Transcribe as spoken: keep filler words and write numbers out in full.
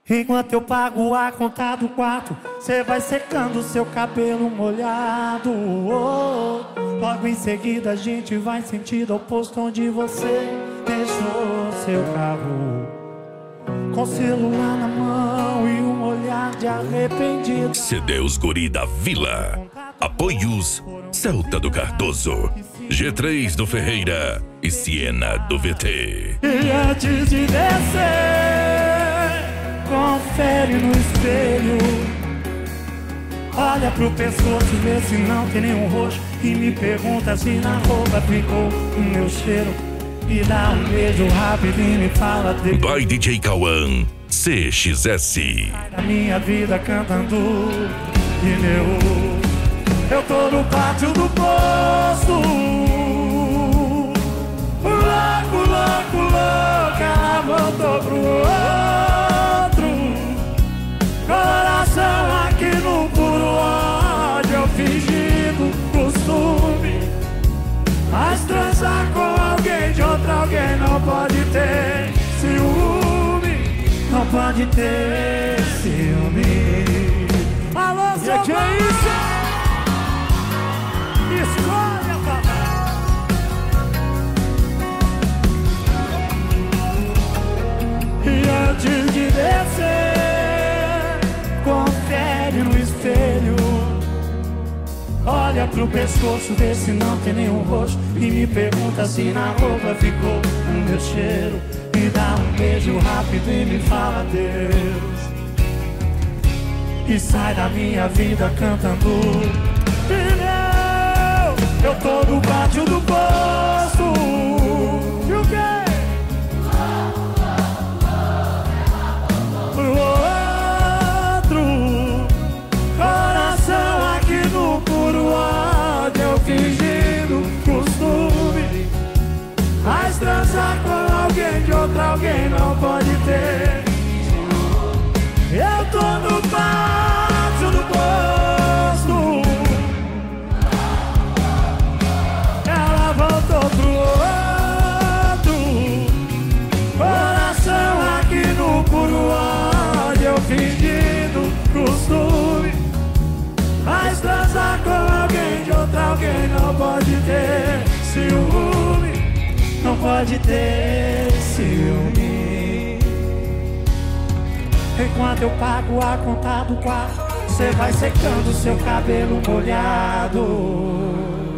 Enquanto eu pago a conta do quarto, cê vai secando seu cabelo molhado. Oh, logo em seguida a gente vai em sentido oposto, onde você deixou seu carro, com celular na mão e um olhar de arrependido. C D Os Guri da Vila. Apoios Celta do Cardoso, G três do Ferreira e Siena do V T. E antes de descer, confere no espelho, olha pro pescoço, vê se não tem nenhum roxo, e me pergunta se na roupa ficou o meu cheiro, e dá um beijo rápido e me fala de... By D J Cauã, C X S. A minha vida cantando pneu. Eu tô no pátio do posto, louco, louco, louco, ela voltou pro outro. Coração aqui no puro ódio, eu fingindo costume, mas transar com alguém de outro alguém não pode ter ciúme, não pode ter ciúme. Alô, seu que é isso? Escolha, papai. E antes de descer, confere no espelho, olha pro pescoço, vê se não tem nenhum roxo, e me pergunta se na roupa ficou o meu cheiro, e dá um beijo rápido e me fala adeus, e sai da minha vida cantando. Eu tô no pátio do posto, e o quê? Pro outro, coração aqui no puro ódio, eu fingindo costume, mas transar com alguém de outro alguém não pode ter. Eu tô no pátio do posto, voltou pro outro, coração aqui no puro ódio, eu fingindo costume, mas transar com alguém de outro alguém não pode ter ciúme, não pode ter ciúme. Enquanto eu pago a conta do quarto, cê vai secando seu cabelo molhado.